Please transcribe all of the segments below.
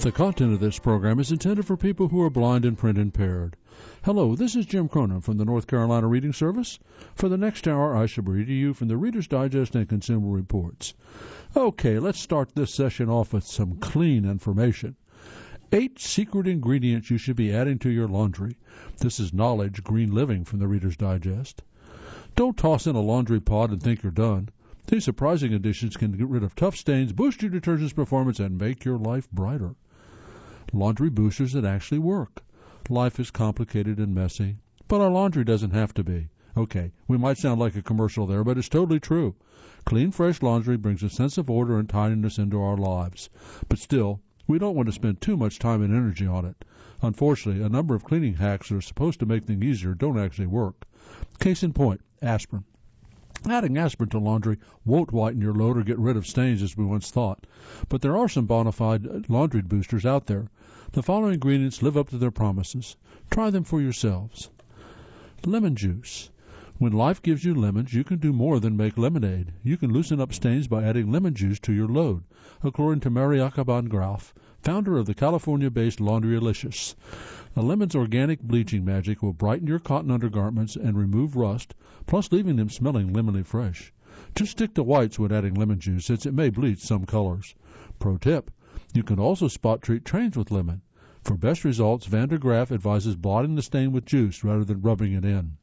The content of this program is intended for people who are blind and print impaired. Hello, this is Jim Cronin from the North Carolina Reading Service. For the next hour, I shall be reading to you from the Reader's Digest and Consumer Reports. Okay, let's start this session off with some clean information. 8 secret ingredients you should be adding to your laundry. This is Knowledge Green Living from the Reader's Digest. Don't toss in a laundry pod and think you're done. These surprising additions can get rid of tough stains, boost your detergent's performance, and make your life brighter. Laundry boosters that actually work. Life is complicated and messy, but our laundry doesn't have to be. Okay, we might sound like a commercial there, but it's totally true. Clean, fresh laundry brings a sense of order and tidiness into our lives. But still, we don't want to spend too much time and energy on it. Unfortunately, a number of cleaning hacks that are supposed to make things easier don't actually work. Case in point, aspirin. Adding aspirin to laundry won't whiten your load or get rid of stains as we once thought. But there are some bona fide laundry boosters out there. The following ingredients live up to their promises. Try them for yourselves. Lemon juice. When life gives you lemons, you can do more than make lemonade. You can loosen up stains by adding lemon juice to your load, according to Mary Akaban Graf, founder of the California-based Laundrylicious. A lemon's organic bleaching magic will brighten your cotton undergarments and remove rust, plus leaving them smelling lemony fresh. Just stick to whites when adding lemon juice, since it may bleach some colors. Pro tip, you can also spot treat trains with lemon. For best results, Van der Graaf advises blotting the stain with juice rather than rubbing it in.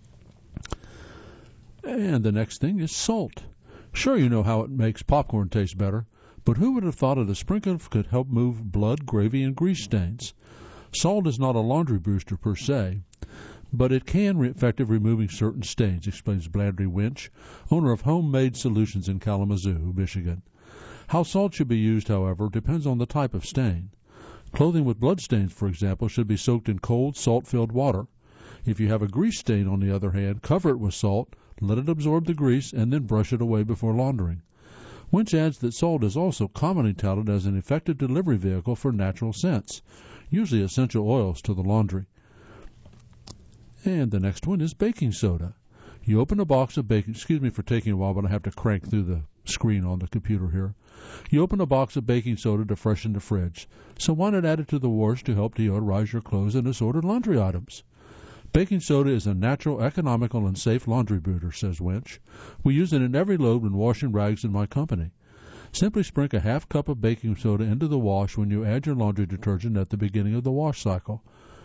And the next thing is salt. Sure, you know how it makes popcorn taste better, but who would have thought that a sprinkle could help move blood, gravy, and grease stains? Salt is not a laundry booster per se, but it can be effective removing certain stains, explains Blandry Winch, owner of Homemade Solutions in Kalamazoo, Michigan. How salt should be used, however, depends on the type of stain. Clothing with blood stains, for example, should be soaked in cold, salt-filled water. If you have a grease stain, on the other hand, cover it with salt, let it absorb the grease, and then brush it away before laundering. Winch adds that salt is also commonly touted as an effective delivery vehicle for natural scents, usually essential oils to the laundry. And the next one is baking soda. You open a box of baking, excuse me for taking a while, but I have to crank through the screen on the computer here. You open a box of baking soda to freshen the fridge, so why not add it to the wash to help deodorize your clothes and assorted laundry items? Baking soda is a natural, economical, and safe laundry booster, says Winch. We use it in every load when washing rags in my company. Simply sprinkle a half cup of baking soda into the wash when you add your laundry detergent at the beginning of the wash cycle.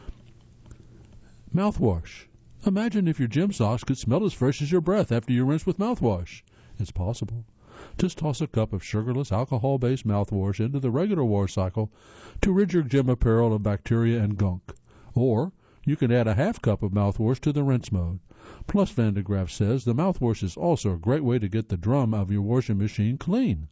Mouthwash. Imagine if your gym socks could smell as fresh as your breath after you rinse with mouthwash. It's possible. Just toss a cup of sugarless, alcohol-based mouthwash into the regular wash cycle to rid your gym apparel of bacteria and gunk. Or you can add a half cup of mouthwash to the rinse mode. Plus, Van der Graaf says the mouthwash is also a great way to get the drum of your washing machine clean.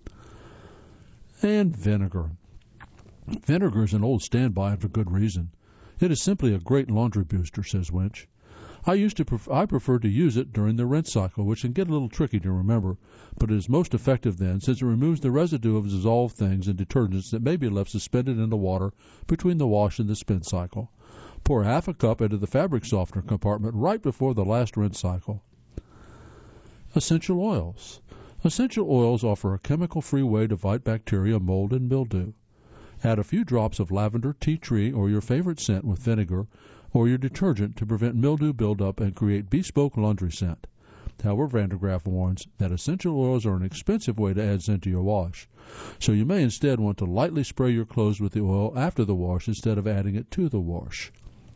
And vinegar. Vinegar is an old standby and for good reason. It is simply a great laundry booster, says Winch. I prefer to use it during the rinse cycle, which can get a little tricky to remember, but it is most effective then, since it removes the residue of dissolved things and detergents that may be left suspended in the water between the wash and the spin cycle. Pour half a cup into the fabric softener compartment right before the last rinse cycle. Essential oils. Essential oils offer a chemical-free way to fight bacteria, mold, and mildew. Add a few drops of lavender, tea tree, or your favorite scent with vinegar or your detergent to prevent mildew buildup and create bespoke laundry scent. However, Van der Graaf warns that essential oils are an expensive way to add scent to your wash, so you may instead want to lightly spray your clothes with the oil after the wash instead of adding it to the wash.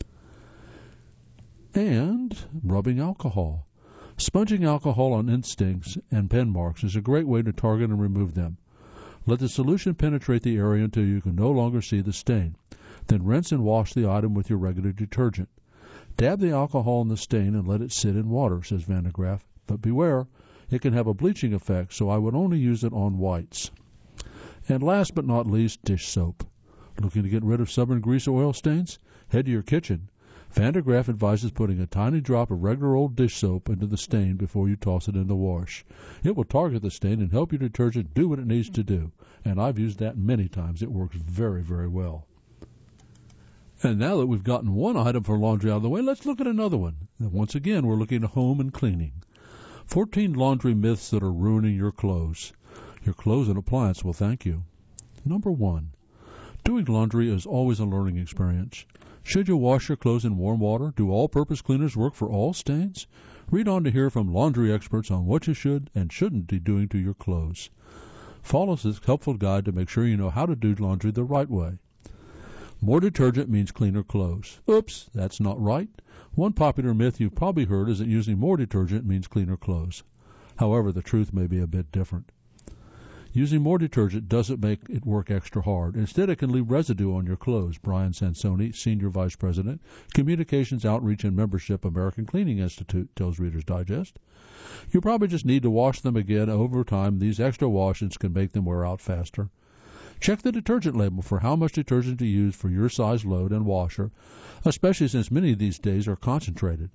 And rubbing alcohol. Sponging alcohol on instincts and pen marks is a great way to target and remove them. Let the solution penetrate the area until you can no longer see the stain. Then rinse and wash the item with your regular detergent. Dab the alcohol in the stain and let it sit in water, says Van der Graaf. But beware, it can have a bleaching effect, so I would only use it on whites. And last but not least, dish soap. Looking to get rid of stubborn grease or oil stains? Head to your kitchen. Van der Graaf advises putting a tiny drop of regular old dish soap into the stain before you toss it in the wash. It will target the stain and help your detergent do what it needs to do. And I've used that many times. It works very, very well. And now that we've gotten one item for laundry out of the way, let's look at another one. And once again, we're looking at home and cleaning. 14 laundry myths that are ruining your clothes. Your clothes and appliance will thank you. Number 1. Doing laundry is always a learning experience. Should you wash your clothes in warm water? Do all-purpose cleaners work for all stains? Read on to hear from laundry experts on what you should and shouldn't be doing to your clothes. Follow this helpful guide to make sure you know how to do laundry the right way. More detergent means cleaner clothes. Oops, that's not right. One popular myth you've probably heard is that using more detergent means cleaner clothes. However, the truth may be a bit different. Using more detergent doesn't make it work extra hard. Instead, it can leave residue on your clothes. Brian Sansoni, Senior Vice President, Communications Outreach and Membership, American Cleaning Institute, tells Reader's Digest. You probably just need to wash them again over time. These extra washings can make them wear out faster. Check the detergent label for how much detergent to use for your size load and washer, especially since many of these days are concentrated.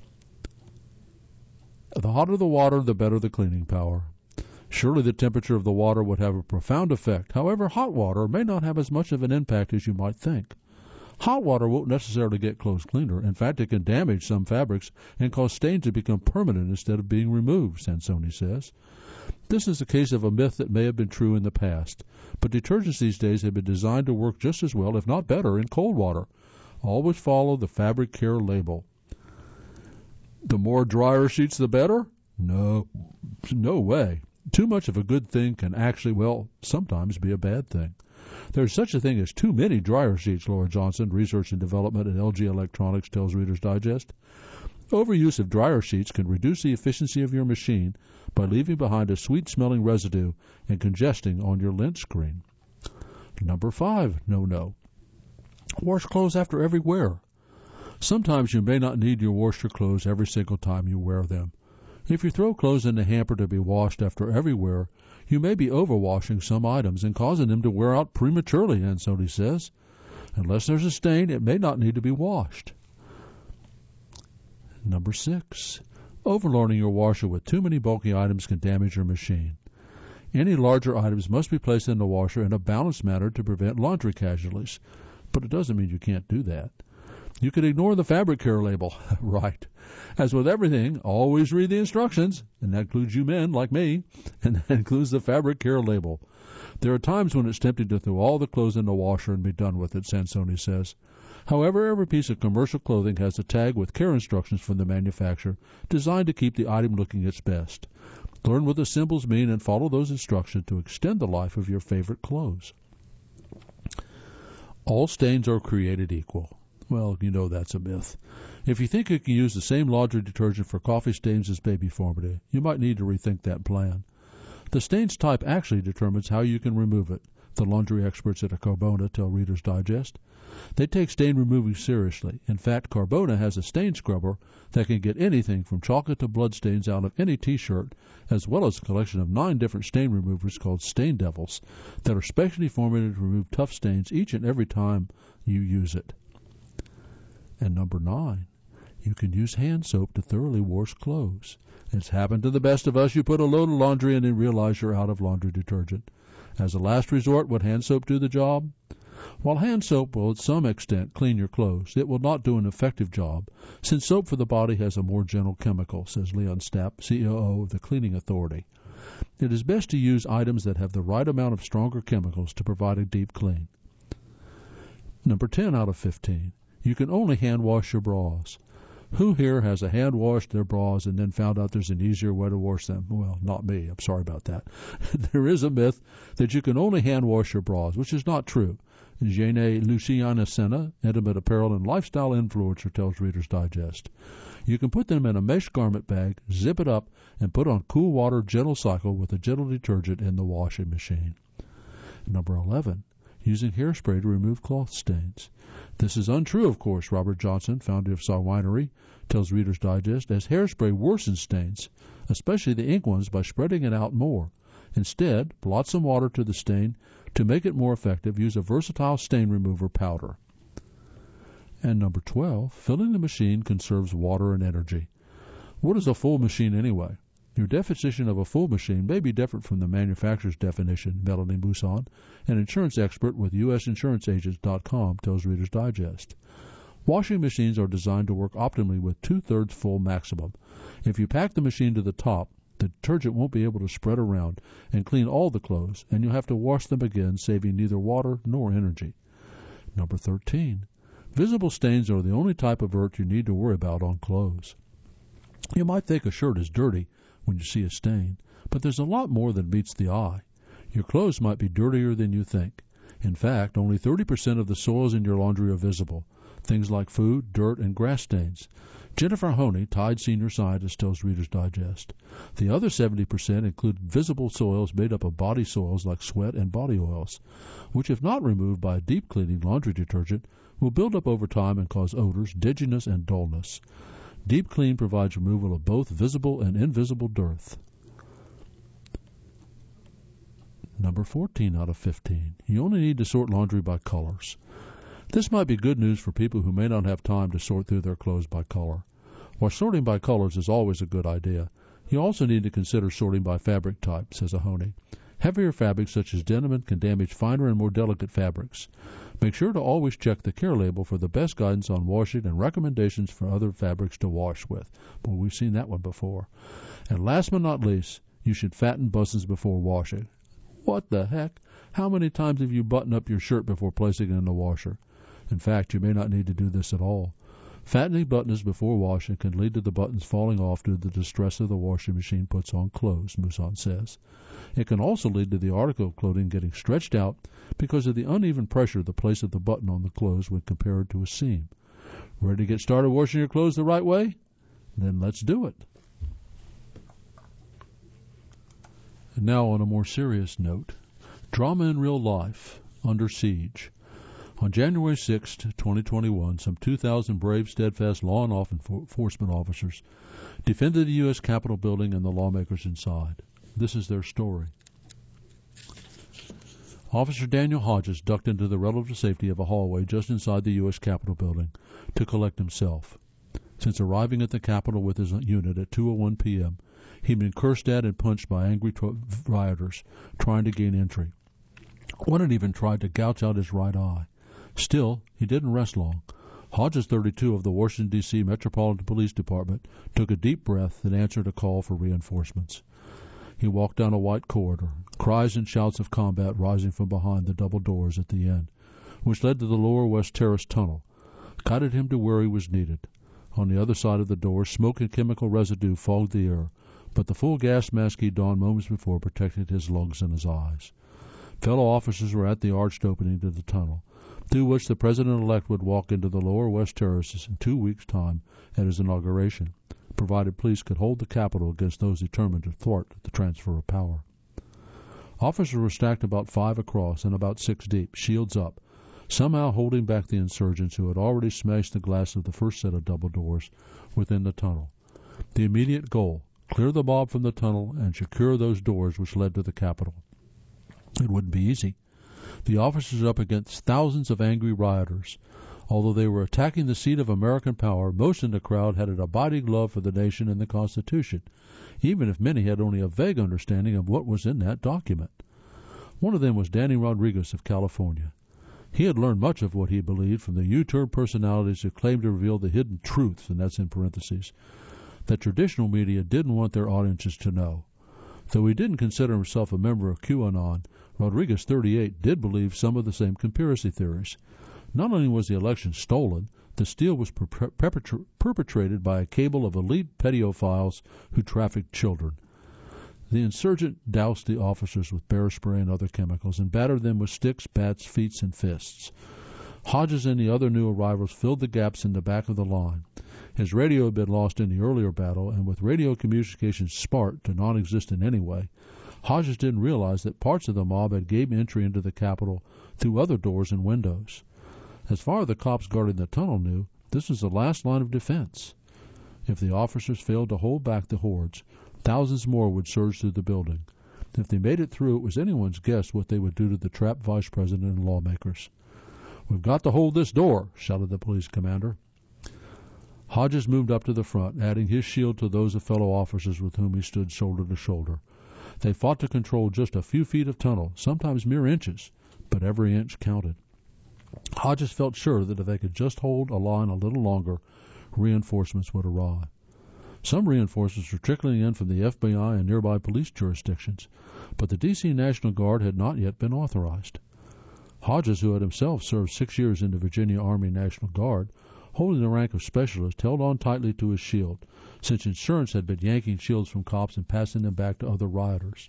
The hotter the water, the better the cleaning power. Surely the temperature of the water would have a profound effect. However, hot water may not have as much of an impact as you might think. Hot water won't necessarily get clothes cleaner. In fact, it can damage some fabrics and cause stains to become permanent instead of being removed, Sansoni says. This is a case of a myth that may have been true in the past, but detergents these days have been designed to work just as well, if not better, in cold water. Always follow the fabric care label. The more dryer sheets, the better? No way. Too much of a good thing can actually, sometimes be a bad thing. There's such a thing as too many dryer sheets, Laura Johnson, Research and Development at LG Electronics, tells Reader's Digest. Overuse of dryer sheets can reduce the efficiency of your machine by leaving behind a sweet-smelling residue and congesting on your lint screen. Number 5, no. Wash clothes after every wear. Sometimes you may not need to wash your clothes every single time you wear them. If you throw clothes in the hamper to be washed after every wear, you may be overwashing some items and causing them to wear out prematurely, Sansoni says. Unless there's a stain, it may not need to be washed. Number 6. Overloading your washer with too many bulky items can damage your machine. Any larger items must be placed in the washer in a balanced manner to prevent laundry casualties. But it doesn't mean you can't do that. You can ignore the fabric care label. Right. As with everything, always read the instructions, and that includes you men like me, and that includes the fabric care label. There are times when it's tempting to throw all the clothes in the washer and be done with it, Sansoni says. However, every piece of commercial clothing has a tag with care instructions from the manufacturer designed to keep the item looking its best. Learn what the symbols mean and follow those instructions to extend the life of your favorite clothes. All stains are created equal. Well, you know that's a myth. If you think you can use the same laundry detergent for coffee stains as baby formula, you might need to rethink that plan. The stains type actually determines how you can remove it, the laundry experts at Carbona tell Reader's Digest. They take stain removing seriously. In fact, Carbona has a stain scrubber that can get anything from chocolate to bloodstains out of any T-shirt, as well as a collection of 9 different stain removers called Stain Devils that are specially formulated to remove tough stains each and every time you use it. And number 9, you can use hand soap to thoroughly wash clothes. It's happened to the best of us. You put a load of laundry in and realize you're out of laundry detergent. As a last resort, would hand soap do the job? While hand soap will, at some extent, clean your clothes, it will not do an effective job, since soap for the body has a more gentle chemical, says Leon Stapp, COO of the Cleaning Authority. It is best to use items that have the right amount of stronger chemicals to provide a deep clean. Number 10 out of 15. You can only hand wash your bras. Who here has a hand washed their bras and then found out there's an easier way to wash them? Well, not me. I'm sorry about that. There is a myth that you can only hand wash your bras, which is not true. Jane Luciana Senna, intimate apparel and lifestyle influencer, tells Reader's Digest. You can put them in a mesh garment bag, zip it up, and put on cool water gentle cycle with a gentle detergent in the washing machine. Number 11. Using hairspray to remove cloth stains. This is untrue, of course, Robert Johnson, founder of Saw Winery, tells Reader's Digest, as hairspray worsens stains, especially the ink ones, by spreading it out more. Instead, blot some water to the stain. To make it more effective, use a versatile stain remover powder. And number 12, filling the machine conserves water and energy. What is a full machine anyway? Your definition of a full machine may be different from the manufacturer's definition, Melanie Mousson, an insurance expert with usinsuranceagents.com, tells Reader's Digest. Washing machines are designed to work optimally with 2/3 full maximum. If you pack the machine to the top, The detergent won't be able to spread around and clean all the clothes, and you'll have to wash them again, saving neither water nor energy. Number 13. Visible stains are the only type of dirt you need to worry about on clothes. You might think a shirt is dirty when you see a stain, but there's a lot more than meets the eye. Your clothes might be dirtier than you think. In fact, only 30% of the soils in your laundry are visible, things like food, dirt, and grass stains. Jennifer Honey, Tide senior scientist, tells Reader's Digest. The other 70% include visible soils made up of body soils like sweat and body oils, which, if not removed by a deep cleaning laundry detergent, will build up over time and cause odors, dinginess, and dullness. Deep Clean provides removal of both visible and invisible dirt. Number 14 out of 15. You only need to sort laundry by colors. This might be good news for people who may not have time to sort through their clothes by color. While sorting by colors is always a good idea, you also need to consider sorting by fabric type, says Ahoney. Heavier fabrics such as denim can damage finer and more delicate fabrics. Make sure to always check the care label for the best guidance on washing and recommendations for other fabrics to wash with. Boy, we've seen that one before. And last but not least, you should fatten buttons before washing. What the heck? How many times have you buttoned up your shirt before placing it in the washer? In fact, you may not need to do this at all. Fattening buttons before washing can lead to the buttons falling off due to the distress of the washing machine puts on clothes, Mousson says. It can also lead to the article of clothing getting stretched out because of the uneven pressure of the place of the button on the clothes when compared to a seam. Ready to get started washing your clothes the right way? Then let's do it. And now on a more serious note, drama in real life, Under Siege. On January 6, 2021, some 2,000 brave, steadfast law enforcement officers defended the U.S. Capitol building and the lawmakers inside. This is their story. Officer Daniel Hodges ducked into the relative safety of a hallway just inside the U.S. Capitol building to collect himself. Since arriving at the Capitol with his unit at 2:01 p.m., he'd been cursed at and punched by angry rioters trying to gain entry. One had even tried to gouge out his right eye. Still, he didn't rest long. Hodges 32 of the Washington, D.C. Metropolitan Police Department took a deep breath and answered a call for reinforcements. He walked down a white corridor, cries and shouts of combat rising from behind the double doors at the end, which led to the Lower West Terrace Tunnel, guided him to where he was needed. On the other side of the door, smoke and chemical residue fogged the air, but the full gas mask he donned moments before protected his lungs and his eyes. Fellow officers were at the arched opening to the tunnel, through which the President-elect would walk into the Lower West Terraces in 2 weeks' time at his inauguration, provided police could hold the Capitol against those determined to thwart the transfer of power. Officers were stacked about 5 across and about 6 deep, shields up, somehow holding back the insurgents who had already smashed the glass of the first set of double doors within the tunnel. The immediate goal, clear the mob from the tunnel and secure those doors which led to the Capitol. It wouldn't be easy. The officers were up against thousands of angry rioters. Although they were attacking the seat of American power, most in the crowd had an abiding love for the nation and the Constitution, even if many had only a vague understanding of what was in that document. One of them was Danny Rodriguez of California. He had learned much of what he believed from the U-turn personalities who claimed to reveal the hidden truths, and that's in parentheses, that traditional media didn't want their audiences to know. Though he didn't consider himself a member of QAnon, Rodriguez 38 did believe some of the same conspiracy theories. Not only was the election stolen, the steal was perpetrated by a cabal of elite pedophiles who trafficked children. The insurgent doused the officers with bear spray and other chemicals and battered them with sticks, bats, feet, and fists. Hodges and the other new arrivals filled the gaps in the back of the line. His radio had been lost in the earlier battle, and with radio communications sparked to non-existent anyway, Hodges didn't realize that parts of the mob had gained entry into the Capitol through other doors and windows. As far as the cops guarding the tunnel knew, this was the last line of defense. If the officers failed to hold back the hordes, thousands more would surge through the building. If they made it through, it was anyone's guess what they would do to the trapped vice president and lawmakers. "We've got to hold this door," shouted the police commander. Hodges moved up to the front, adding his shield to those of fellow officers with whom he stood shoulder to shoulder. They fought to control just a few feet of tunnel, sometimes mere inches, but every inch counted. Hodges felt sure that if they could just hold a line a little longer, reinforcements would arrive. Some reinforcements were trickling in from the FBI and nearby police jurisdictions, but the D.C. National Guard had not yet been authorized. Hodges, who had himself served 6 years in the Virginia Army National Guard, holding the rank of specialist, held on tightly to his shield, since insurance had been yanking shields from cops and passing them back to other rioters.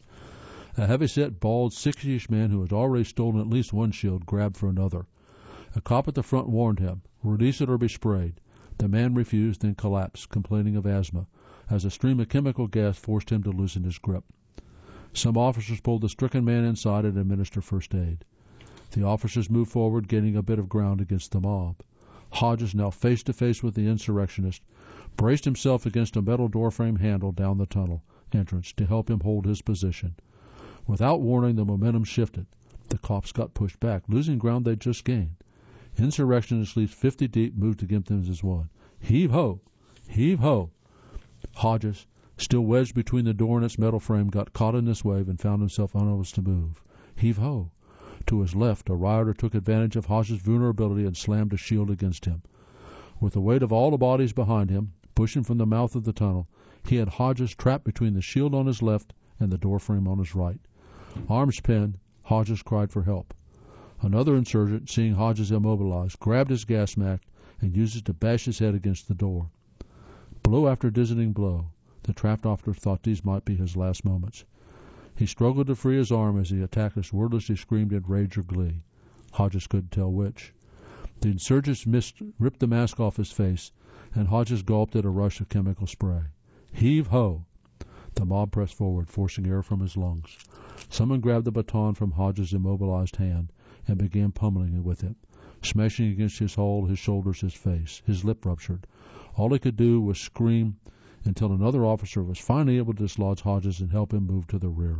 A heavy-set, bald, 60-ish man who had already stolen at least one shield grabbed for another. A cop at the front warned him, "Release it or be sprayed." The man refused, then collapsed, complaining of asthma, as a stream of chemical gas forced him to loosen his grip. Some officers pulled the stricken man inside and administered first aid. The officers moved forward, gaining a bit of ground against the mob. Hodges, now face to face with the insurrectionist, braced himself against a metal doorframe handle down the tunnel entrance to help him hold his position. Without warning, the momentum shifted. The cops got pushed back, losing ground they'd just gained. Insurrectionists, at least 50 deep, moved against them as one. Heave ho! Heave ho! Hodges, still wedged between the door and its metal frame, got caught in this wave and found himself unable to move. Heave ho! To his left, a rioter took advantage of Hodges' vulnerability and slammed a shield against him. With the weight of all the bodies behind him, pushing from the mouth of the tunnel, he had Hodges trapped between the shield on his left and the doorframe on his right. Arms pinned, Hodges cried for help. Another insurgent, seeing Hodges immobilized, grabbed his gas mask and used it to bash his head against the door. Blow after dizzying blow, the trapped officer thought these might be his last moments. He struggled to free his arm as the attackers wordlessly screamed in rage or glee. Hodges couldn't tell which. The insurgents ripped the mask off his face, and Hodges gulped at a rush of chemical spray. Heave ho! The mob pressed forward, forcing air from his lungs. Someone grabbed the baton from Hodges' immobilized hand and began pummeling it with it, smashing against his hull, his shoulders, his face. His lip ruptured. All he could do was scream until another officer was finally able to dislodge Hodges and help him move to the rear.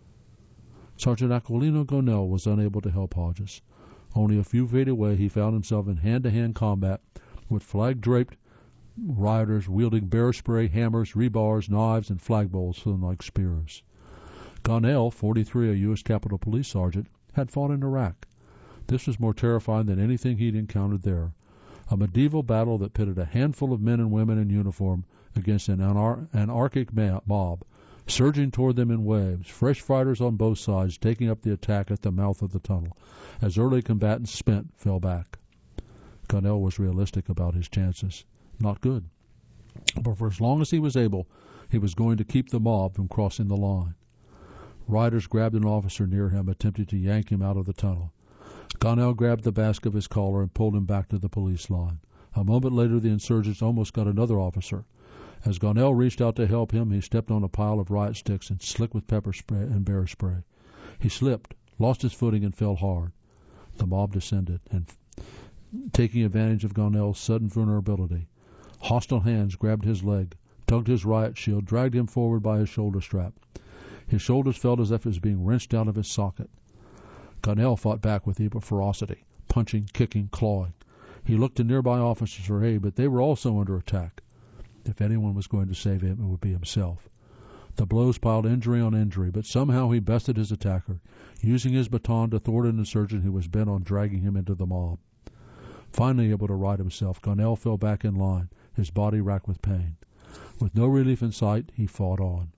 Sergeant Aquilino Gonell was unable to help Hodges. Only a few feet away, he found himself in hand-to-hand combat with flag-draped rioters wielding bear spray, hammers, rebars, knives, and flag bowls thrown like spears. Gonell, 43, a U.S. Capitol Police sergeant, had fought in Iraq. This was more terrifying than anything he'd encountered there. A medieval battle that pitted a handful of men and women in uniform against an anarchic mob, surging toward them in waves, fresh fighters on both sides taking up the attack at the mouth of the tunnel, as early combatants spent fell back. Gonell was realistic about his chances. Not good. But for as long as he was able, he was going to keep the mob from crossing the line. Riders grabbed an officer near him, attempting to yank him out of the tunnel. Gonell grabbed the bask of his collar and pulled him back to the police line. A moment later, the insurgents almost got another officer. As Gonell reached out to help him, he stepped on a pile of riot sticks and slick with pepper spray and bear spray. He slipped, lost his footing, and fell hard. The mob descended, and taking advantage of Gonell's sudden vulnerability, hostile hands grabbed his leg, tugged his riot shield, dragged him forward by his shoulder strap. His shoulders felt as if it was being wrenched out of his socket. Gonell fought back with equal ferocity, punching, kicking, clawing. He looked to nearby officers for aid, but they were also under attack. If anyone was going to save him, it would be himself. The blows piled injury on injury, but somehow he bested his attacker, using his baton to thwart an insurgent who was bent on dragging him into the mob. Finally able to right himself, Gonell fell back in line, his body racked with pain. With no relief in sight, he fought on.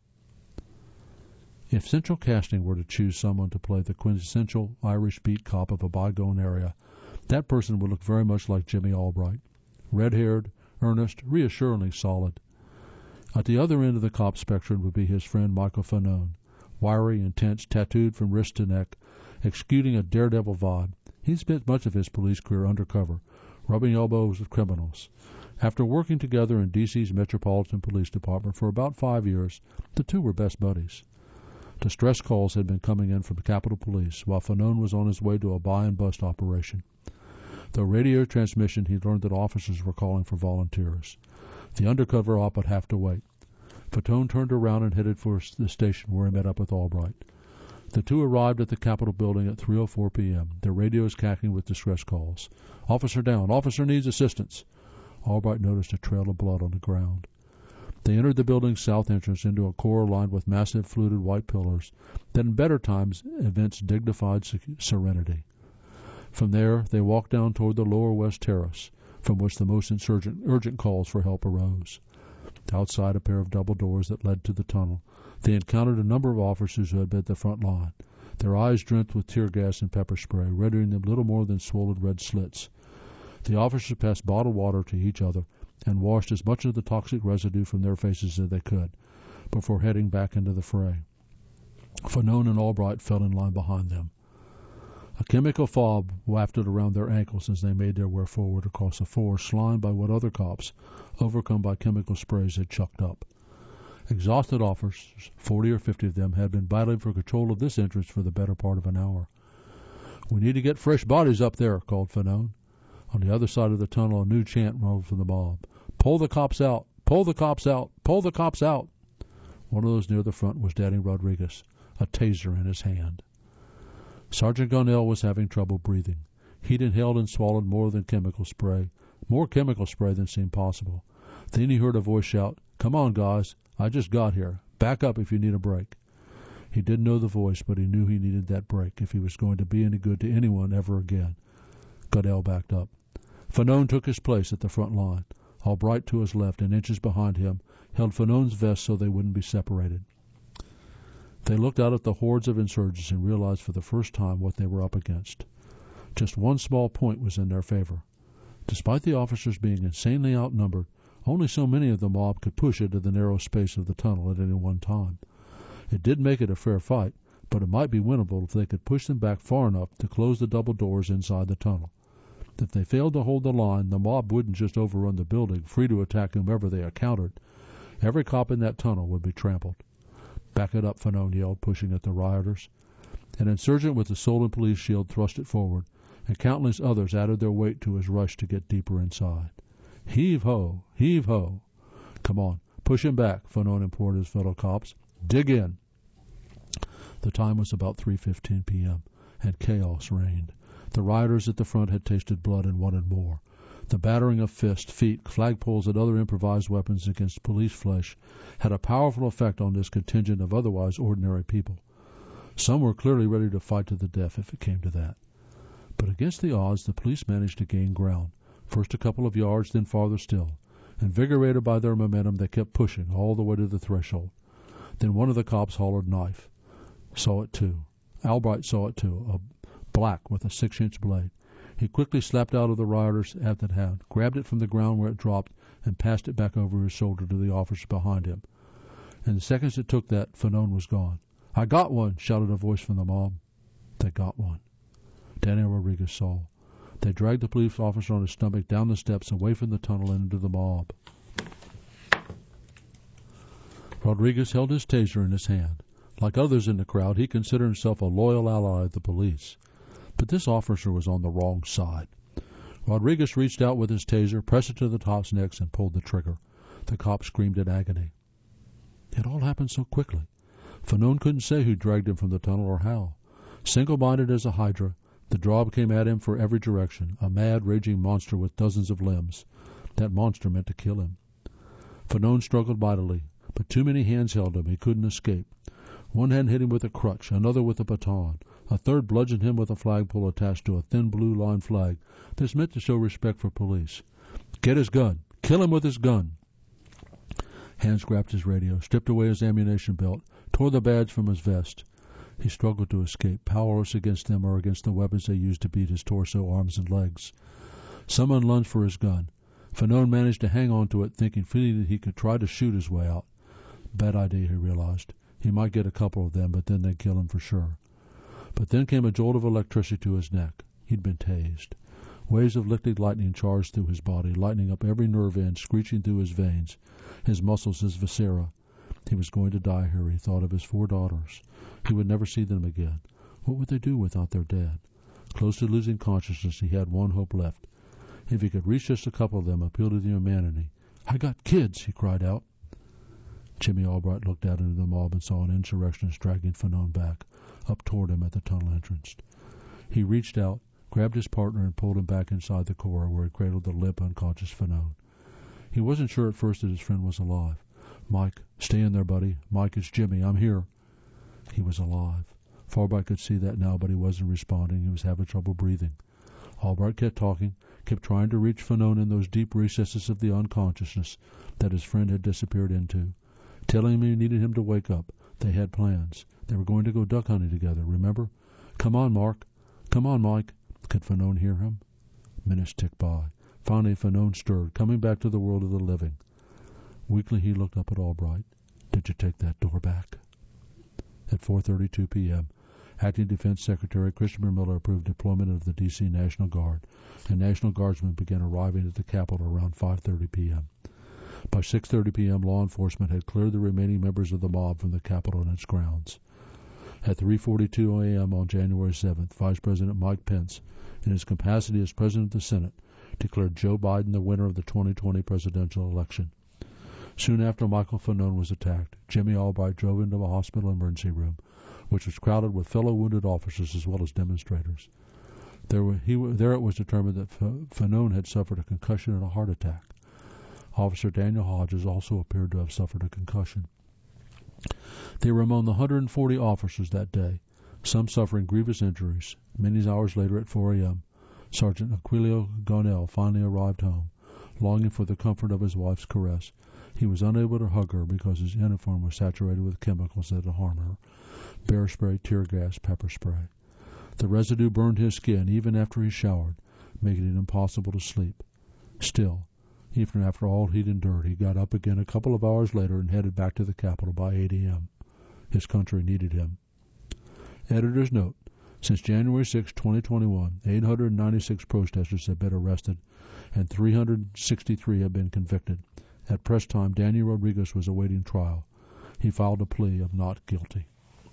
If Central Casting were to choose someone to play the quintessential Irish beat cop of a bygone era, that person would look very much like Jimmy Albright. Red-haired, earnest, reassuringly solid. At the other end of the cop spectrum would be his friend Michael Fanone, wiry, intense, tattooed from wrist to neck, executing a daredevil vibe. He spent much of his police career undercover, rubbing elbows with criminals. After working together in D.C.'s Metropolitan Police Department for about 5 years, the two were best buddies. Distress calls had been coming in from the Capitol Police, while Fanone was on his way to a buy-and-bust operation. Through radio transmission, he learned that officers were calling for volunteers. The undercover op would have to wait. Fanone turned around and headed for the station where he met up with Albright. The two arrived at the Capitol building at 3:04 p.m., their radios cackling with distress calls. "Officer down. Officer needs assistance." Albright noticed a trail of blood on the ground. They entered the building's south entrance into a corridor lined with massive fluted white pillars that in better times evinced dignified serenity. From there, they walked down toward the lower west terrace, from which the most urgent calls for help arose. Outside a pair of double doors that led to the tunnel, they encountered a number of officers who had been at the front line, their eyes drenched with tear gas and pepper spray, rendering them little more than swollen red slits. The officers passed bottled water to each other and washed as much of the toxic residue from their faces as they could before heading back into the fray. Fanone and Albright fell in line behind them. A chemical fog wafted around their ankles as they made their way forward across a forest slimed by what other cops, overcome by chemical sprays, had chucked up. Exhausted officers, 40 or 50 of them, had been battling for control of this entrance for the better part of an hour. "We need to get fresh bodies up there," called Fanone. On the other side of the tunnel, a new chant rolled from the mob. "Pull the cops out! Pull the cops out! Pull the cops out!" One of those near the front was Danny Rodriguez, a taser in his hand. Sergeant Gunnell was having trouble breathing. He'd inhaled and swallowed more chemical spray than seemed possible. Then he heard a voice shout, "Come on, guys, I just got here. Back up if you need a break." He didn't know the voice, but he knew he needed that break if he was going to be any good to anyone ever again. Gunnell backed up. Fanone took his place at the front line. Albright, to his left and inches behind him, held Fanone's vest so they wouldn't be separated. They looked out at the hordes of insurgents and realized for the first time what they were up against. Just one small point was in their favor. Despite the officers being insanely outnumbered, only so many of the mob could push into the narrow space of the tunnel at any one time. It did make it a fair fight, but it might be winnable if they could push them back far enough to close the double doors inside the tunnel. If they failed to hold the line, the mob wouldn't just overrun the building, free to attack whomever they encountered. Every cop in that tunnel would be trampled. "Back it up," Fanone yelled, pushing at the rioters. An insurgent with a Solon police shield thrust it forward, and countless others added their weight to his rush to get deeper inside. "Heave-ho! Heave-ho!" "Come on, push him back," Fanone implored his fellow cops. "Dig in." The time was about 3:15 p.m., and chaos reigned. The rioters at the front had tasted blood and wanted more. The battering of fists, feet, flagpoles, and other improvised weapons against police flesh had a powerful effect on this contingent of otherwise ordinary people. Some were clearly ready to fight to the death if it came to that. But against the odds, the police managed to gain ground, first a couple of yards, then farther still. Invigorated by their momentum, they kept pushing all the way to the threshold. Then one of the cops hollered knife. Saw it too. Albright saw it too, a black with a 6-inch blade. He quickly slapped out of the rioters at that hand, grabbed it from the ground where it dropped, and passed it back over his shoulder to the officer behind him. In the seconds it took that, Fanone was gone. "I got one!" shouted a voice from the mob. They got one. Danny Rodriguez saw. They dragged the police officer on his stomach down the steps, away from the tunnel and into the mob. Rodriguez held his taser in his hand. Like others in the crowd, he considered himself a loyal ally of the police. But this officer was on the wrong side. Rodriguez reached out with his taser, pressed it to the cops' necks, and pulled the trigger. The cop screamed in agony. It all happened so quickly. Fanone couldn't say who dragged him from the tunnel or how. Single-minded as a hydra, the draw came at him from every direction, a mad, raging monster with dozens of limbs. That monster meant to kill him. Fanone struggled mightily, but too many hands held him. He couldn't escape. One hand hit him with a crutch, another with a baton. A third bludgeoned him with a flagpole attached to a thin blue line flag that's meant to show respect for police. "Get his gun! Kill him with his gun!" Hands grabbed his radio, stripped away his ammunition belt, tore the badge from his vest. He struggled to escape, powerless against them or against the weapons they used to beat his torso, arms, and legs. Someone lunged for his gun. Fanone managed to hang on to it, thinking freely that he could try to shoot his way out. Bad idea, he realized. He might get a couple of them, but then they'd kill him for sure. But then came a jolt of electricity to his neck. He'd been tased. Waves of liquid lightning charged through his body, lighting up every nerve end, screeching through his veins, his muscles, his viscera. He was going to die here. He thought of his 4 daughters. He would never see them again. What would they do without their dad? Close to losing consciousness, he had one hope left. If he could reach just a couple of them, appeal to their humanity. "I got kids!" he cried out. Jimmy Albright looked out into the mob and saw an insurrectionist dragging Fanone back, up toward him at the tunnel entrance. He reached out, grabbed his partner, and pulled him back inside the core where he cradled the limp, unconscious Fanone. He wasn't sure at first that his friend was alive. "Mike, stay in there, buddy. Mike, it's Jimmy. I'm here." He was alive. Albright could see that now, but he wasn't responding. He was having trouble breathing. Albright kept talking, kept trying to reach Fanone in those deep recesses of the unconsciousness that his friend had disappeared into, telling him he needed him to wake up. They had plans. They were going to go duck hunting together, remember? Come on, Mark. Come on, Mike. Could Fanone hear him? Minutes ticked by. Finally, Fanone stirred, coming back to the world of the living. Weakly, he looked up at Albright. Did you take that door back? At 4:32 p.m., Acting Defense Secretary Christopher Miller approved deployment of the D.C. National Guard, and National Guardsmen began arriving at the Capitol around 5:30 p.m. By 6:30 p.m., law enforcement had cleared the remaining members of the mob from the Capitol and its grounds. At 3:42 a.m. on January 7th, Vice President Mike Pence, in his capacity as President of the Senate, declared Joe Biden the winner of the 2020 presidential election. Soon after Michael Fanone was attacked, Jimmy Albright drove into a hospital emergency room, which was crowded with fellow wounded officers as well as demonstrators. There it was determined that Fanone had suffered a concussion and a heart attack. Officer Daniel Hodges also appeared to have suffered a concussion. They were among the 140 officers that day, some suffering grievous injuries. Many hours later at 4 a.m., Sergeant Aquilio Gonell finally arrived home, longing for the comfort of his wife's caress. He was unable to hug her because his uniform was saturated with chemicals that would harm her. Bear spray, tear gas, pepper spray. The residue burned his skin even after he showered, making it impossible to sleep. Still, even after all he'd endured, he got up again a couple of hours later and headed back to the Capitol by 8 a.m. His country needed him. Editor's note: since January 6, 2021, 896 protesters have been arrested and 363 have been convicted. At press time, Danny Rodriguez was awaiting trial. He filed a plea of not guilty.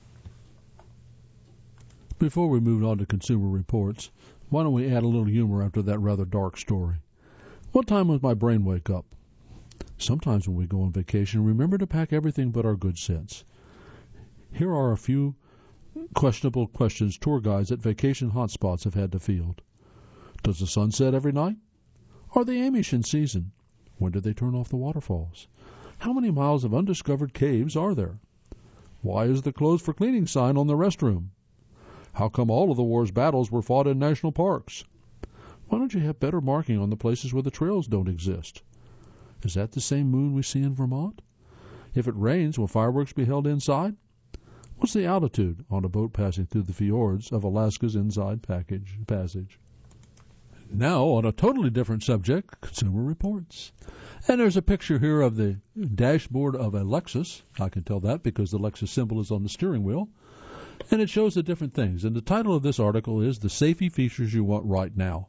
Before we move on to Consumer Reports, why don't we add a little humor after that rather dark story? What time does my brain wake up? Sometimes when we go on vacation, remember to pack everything but our good sense. Here are a few questionable questions tour guides at vacation hotspots have had to field. Does the sun set every night? Are the Amish in season? When do they turn off the waterfalls? How many miles of undiscovered caves are there? Why is the closed for cleaning sign on the restroom? How come all of the war's battles were fought in national parks? Why don't you have better marking on the places where the trails don't exist? Is that the same moon we see in Vermont? If it rains, will fireworks be held inside? What's the altitude on a boat passing through the fjords of Alaska's Inside Passage? Now, on a totally different subject, Consumer Reports. And there's a picture here of the dashboard of a Lexus. I can tell that because the Lexus symbol is on the steering wheel. And it shows the different things. And the title of this article is The Safety Features You Want Right Now.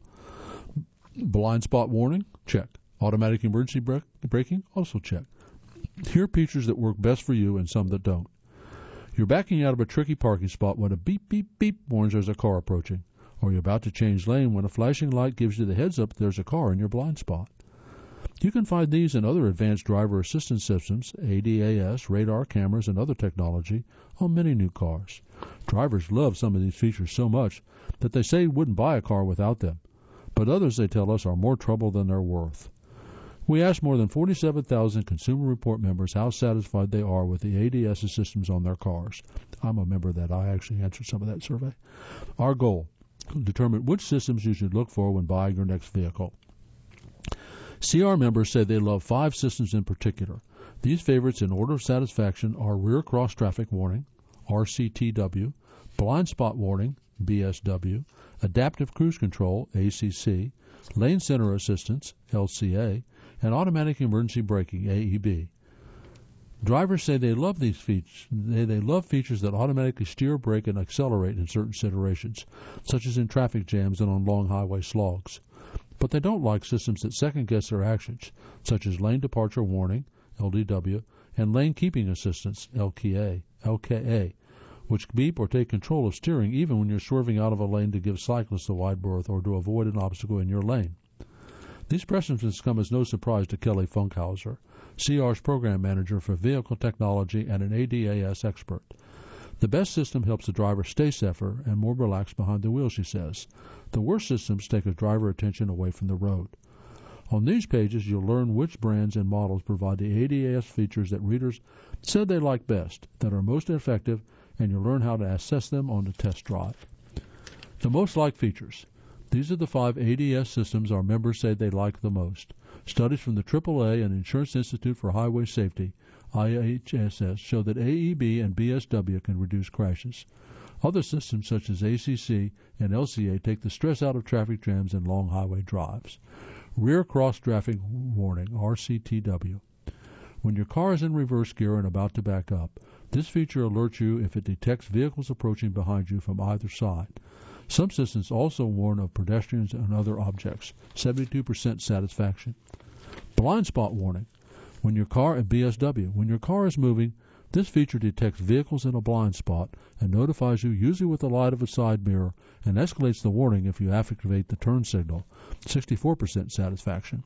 Blind spot warning? Check. Automatic emergency braking? Also check. Here are features that work best for you and some that don't. You're backing out of a tricky parking spot when a beep, beep, beep warns there's a car approaching. Or you're about to change lane when a flashing light gives you the heads up there's a car in your blind spot. You can find these and other advanced driver assistance systems, ADAS, radar cameras, and other technology on many new cars. Drivers love some of these features so much that they say wouldn't buy a car without them. But others, they tell us, are more trouble than they're worth. We asked more than 47,000 Consumer Report members how satisfied they are with the ADS systems on their cars. I'm a member of that. I actually answered some of that survey. Our goal: determine which systems you should look for when buying your next vehicle. CR members say they love 5 systems in particular. These favorites in order of satisfaction are rear cross traffic warning, RCTW, blind spot warning, BSW, adaptive cruise control, ACC, lane center assistance, LCA, and automatic emergency braking, AEB. Drivers say they love these features. They love features that automatically steer, brake, and accelerate in certain situations, such as in traffic jams and on long highway slogs. But they don't like systems that second-guess their actions, such as lane departure warning, LDW, and lane keeping assistance, LKA, which beep or take control of steering even when you're swerving out of a lane to give cyclists a wide berth or to avoid an obstacle in your lane. These preferences come as no surprise to Kelly Funkhauser, CR's program manager for vehicle technology and an ADAS expert. The best system helps the driver stay safer and more relaxed behind the wheel, she says. The worst systems take a driver attention away from the road. On these pages, you'll learn which brands and models provide the ADAS features that readers said they like best, that are most effective, and you'll learn how to assess them on the test drive. The most liked features. These are the 5 ADS systems our members say they like the most. Studies from the AAA and Insurance Institute for Highway Safety, IHSS, show that AEB and BSW can reduce crashes. Other systems such as ACC and LCA take the stress out of traffic jams and long highway drives. Rear cross traffic warning, RCTW. When your car is in reverse gear and about to back up, this feature alerts you if it detects vehicles approaching behind you from either side. Some systems also warn of pedestrians and other objects. 72% satisfaction. Blind spot warning. When your car is moving, this feature detects vehicles in a blind spot and notifies you, usually with the light of a side mirror, and escalates the warning if you activate the turn signal. 64% satisfaction.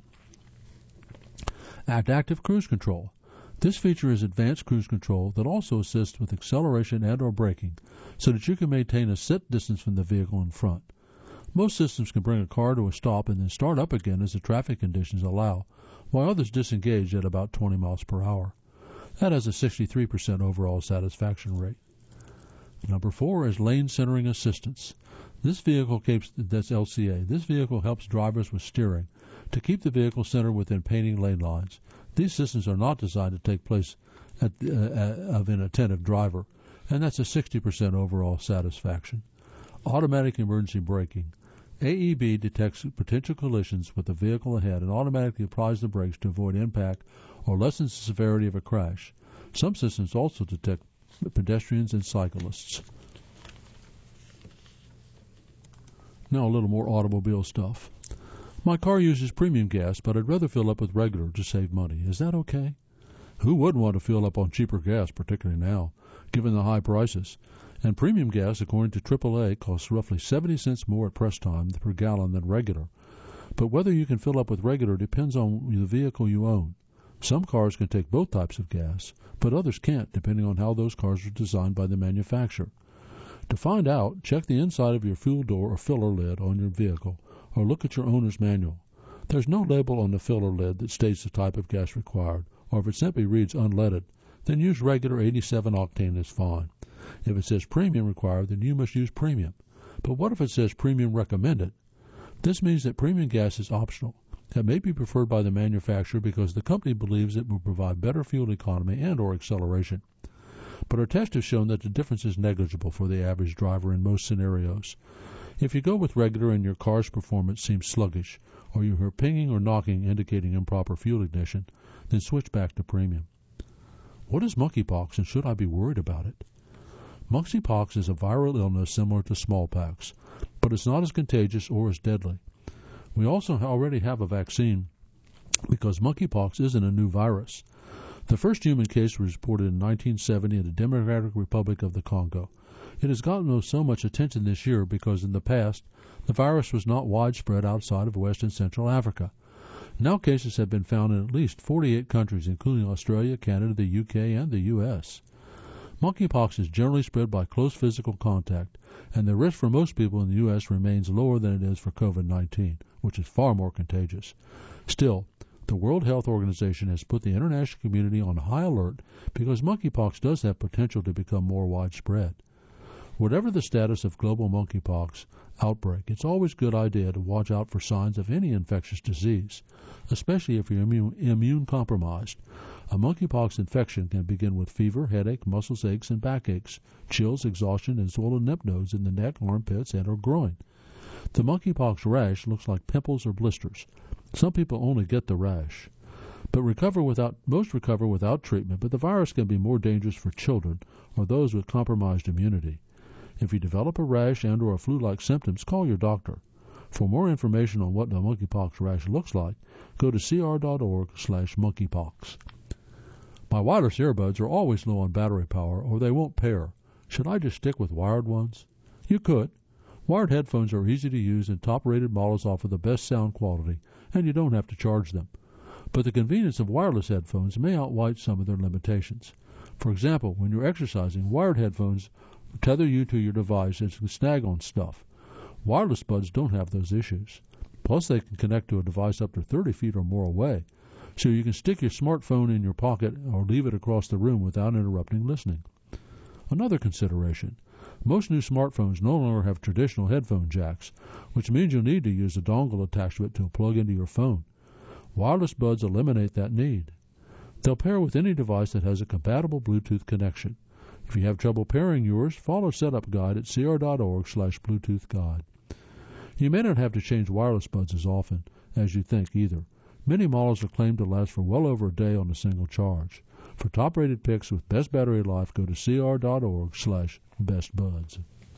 Active cruise control. This feature is advanced cruise control that also assists with acceleration and or braking so that you can maintain a set distance from the vehicle in front. Most systems can bring a car to a stop and then start up again as the traffic conditions allow, while others disengage at about 20 miles per hour. That has a 63% overall satisfaction rate. Number 4 is lane centering assistance. That's LCA. This vehicle helps drivers with steering to keep the vehicle centered within painting lane lines. These systems are not designed to take place of an attentive driver, and that's a 60% overall satisfaction. Automatic emergency braking. AEB detects potential collisions with the vehicle ahead and automatically applies the brakes to avoid impact or lessens the severity of a crash. Some systems also detect pedestrians and cyclists. Now a little more automobile stuff. My car uses premium gas, but I'd rather fill up with regular to save money. Is that okay? Who wouldn't want to fill up on cheaper gas, particularly now, given the high prices? And premium gas, according to AAA, costs roughly 70 cents more at press time per gallon than regular. But whether you can fill up with regular depends on the vehicle you own. Some cars can take both types of gas, but others can't, depending on how those cars are designed by the manufacturer. To find out, check the inside of your fuel door or filler lid on your vehicle, or look at your owner's manual. There's no label on the filler lid that states the type of gas required, or if it simply reads unleaded, then use regular 87 octane is fine. If it says premium required, then you must use premium. But what if it says premium recommended? This means that premium gas is optional. It may be preferred by the manufacturer because the company believes it will provide better fuel economy and or acceleration. But our tests have shown that the difference is negligible for the average driver in most scenarios. If you go with regular and your car's performance seems sluggish, or you hear pinging or knocking indicating improper fuel ignition, then switch back to premium. What is monkeypox, and should I be worried about it? Monkeypox is a viral illness similar to smallpox, but it's not as contagious or as deadly. We also already have a vaccine because monkeypox isn't a new virus. The first human case was reported in 1970 in the Democratic Republic of the Congo. It has gotten so much attention this year because in the past, the virus was not widespread outside of West and Central Africa. Now cases have been found in at least 48 countries, including Australia, Canada, the UK, and the US. Monkeypox is generally spread by close physical contact, and the risk for most people in the U.S. remains lower than it is for COVID-19, which is far more contagious. Still, the World Health Organization has put the international community on high alert because monkeypox does have potential to become more widespread. Whatever the status of global monkeypox outbreak, it's always a good idea to watch out for signs of any infectious disease, especially if you're immune compromised. A monkeypox infection can begin with fever, headache, muscle aches, and backaches, chills, exhaustion, and swollen lymph nodes in the neck, armpits, and or groin. The monkeypox rash looks like pimples or blisters. Some people only get the rash. Most recover without treatment, but the virus can be more dangerous for children or those with compromised immunity. If you develop a rash and or a flu-like symptoms, call your doctor. For more information on what the monkeypox rash looks like, go to cr.org/monkeypox. My wireless earbuds are always low on battery power or they won't pair. Should I just stick with wired ones? You could. Wired headphones are easy to use and top-rated models offer the best sound quality, and you don't have to charge them. But the convenience of wireless headphones may outweigh some of their limitations. For example, when you're exercising, wired headphones tether you to your device and can snag on stuff. Wireless buds don't have those issues. Plus, they can connect to a device up to 30 feet or more away, so you can stick your smartphone in your pocket or leave it across the room without interrupting listening. Another consideration, Most new smartphones no longer have traditional headphone jacks, which means you'll need to use a dongle attachment to plug into your phone. Wireless buds eliminate that need. They'll pair with any device that has a compatible Bluetooth connection. If you have trouble pairing yours, follow setup guide at cr.org/Bluetooth guide. You may not have to change wireless buds as often as you think either. Many models are claimed to last for well over a day on a single charge. For top-rated picks with best battery life, go to cr.org/bestbuds.